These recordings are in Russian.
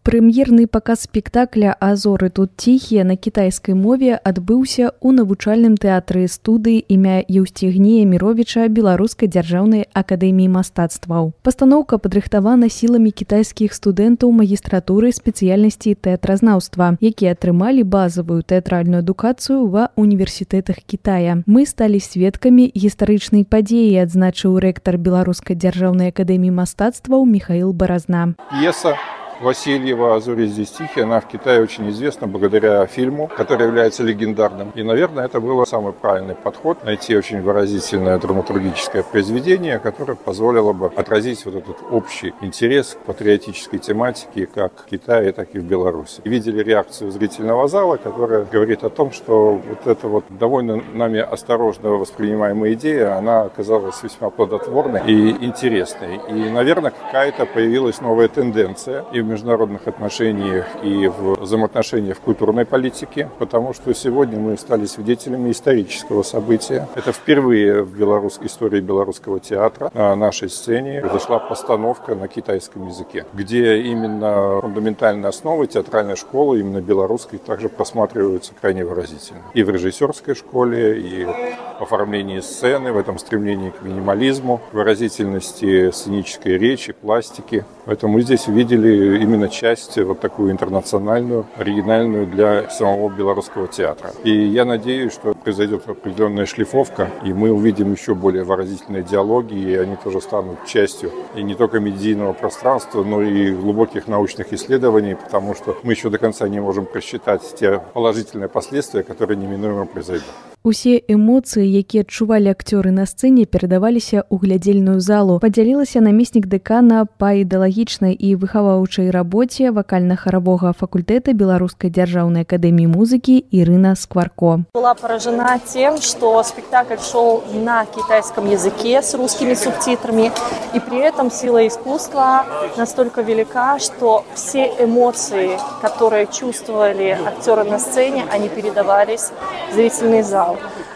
Прэм'ерны паказ спектакля «Азоры тут ціхія» на кітайскай мове адбыўся ў навучальным тэатры студыі імя Еўстігнея Міровіча Беларускай дзяржаўнай акадэміі мастацтваў. Пастаноўка падрыхтавана сіламі кітайскіх студэнтаў магістратуры спецыяльнасці тэатразнаўства, якія атрымалі базавую тэатральную адукацыю ва універсітэтах Кітая. Мы сталі сведкамі гістарычнай падзеі, адзначыў рэктар Беларускай дзяржаўнай акадэміі мастацтваў Михаил Баразна. Пьеса Васильева «Азори здесь тихие», она в Китае очень известна благодаря фильму, который является легендарным. И, наверное, это был самый правильный подход — найти очень выразительное драматургическое произведение, которое позволило бы отразить вот этот общий интерес к патриотической тематике как в Китае, так и в Беларуси. И видели реакцию зрительного зала, которая говорит о том, что вот эта вот довольно нами осторожно воспринимаемая идея, она оказалась весьма плодотворной и интересной. И, наверное, какая-то появилась новая тенденция и в международных отношениях, и в взаимоотношениях в культурной политике, потому что сегодня мы стали свидетелями исторического события. Это впервые в белорусской истории белорусского театра на нашей сцене произошла постановка на китайском языке, где именно фундаментальные основы театральной школы, именно белорусской, также просматриваются крайне выразительно. И в режиссерской школе, и в оформлении сцены, в этом стремлении к минимализму, к выразительности сценической речи, пластики. Поэтому мы здесь увидели именно часть вот такую интернациональную, оригинальную для самого белорусского театра. И я надеюсь, что произойдет определенная шлифовка, и мы увидим еще более выразительные диалоги, и они тоже станут частью и не только медийного пространства, но и глубоких научных исследований, потому что мы еще до конца не можем просчитать те положительные последствия, которые неминуемо произойдут. Усе эмоцыі, якія адчувалі акцёры на сцэне, перадаваліся ў глядзельную залу. Падзялілася намеснік дэкана па ідэалагічнай і выхаваўчай рабоце вакальна-харавога факультэта Беларускай дзяржаўнай акадэміі музыкі Ирина Скварко. Была поражена тем, что спектакль шел на китайском языке с русскими субтитрами, и при этом сила искусства настолько велика, что все эмоции, которые чувствовали актеры на сцене, они передавались в зрительный зал.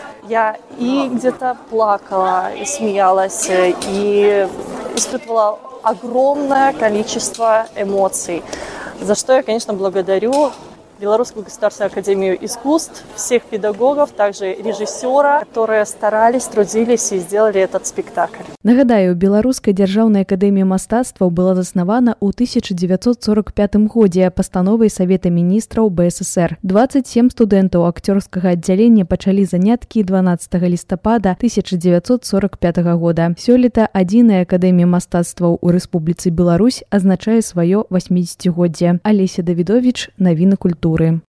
Я и где-то плакала, и смеялась, и испытывала огромное количество эмоций, за что я, конечно, благодарю Белорусскую государственную академию искусств, всех педагогов, также режиссера, которые старались, трудились и сделали этот спектакль. Нагадаю, Беларуская дзяржаўная акадэмія мастацтваў была заснавана ў 1945 годзе пастановай Савета міністраў БССР. 27 студэнтаў акцёрскага аддзялення пачалі заняткі 12 лістапада 1945 года. Сёлета адзіная акадэмія мастацтваў у Рэспубліцы Беларусь азначае сваё 80-годдзе. Алеся Давідовіч, навіны культуры.